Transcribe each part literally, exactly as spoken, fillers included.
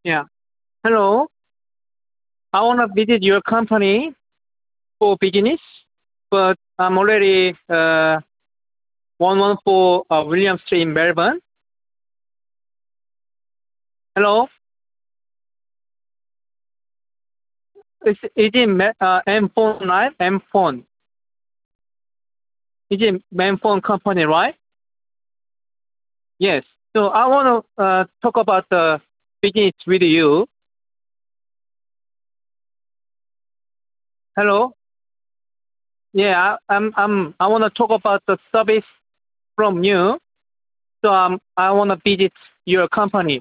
Yeah. Hello. I want to visit your company for business, but I'm already uh, one one four uh, William Street in Melbourne. Hello. Is is it Ma- uh, M phone, right? M phone. Is it M phone company, right? Yes. So I want to uh, talk about the business with you. Hello. Yeah. I, I'm I'm I want to talk about the service from you. So um, I want to visit your company.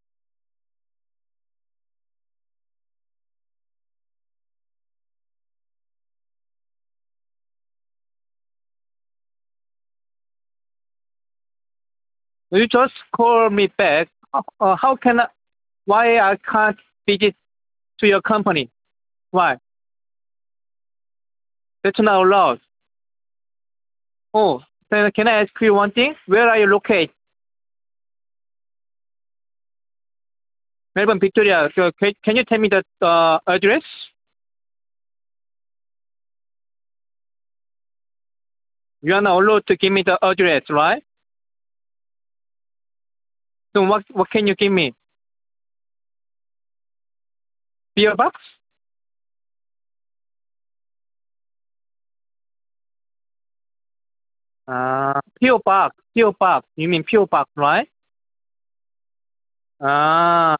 You just call me back. Uh, how can I, why I can't visit to your company? Why? That's not allowed. Oh, then can I ask you one thing? Where are you located? Melbourne, Victoria. So can, can you tell me the uh, address? You are not allowed to give me the address, right? So what what can you give me? P O box? Uh, P O box. P O box. You mean P O box, right? Ah,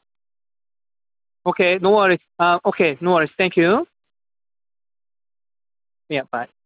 okay. No worries. Uh, okay. No worries. Thank you. Yeah. Bye.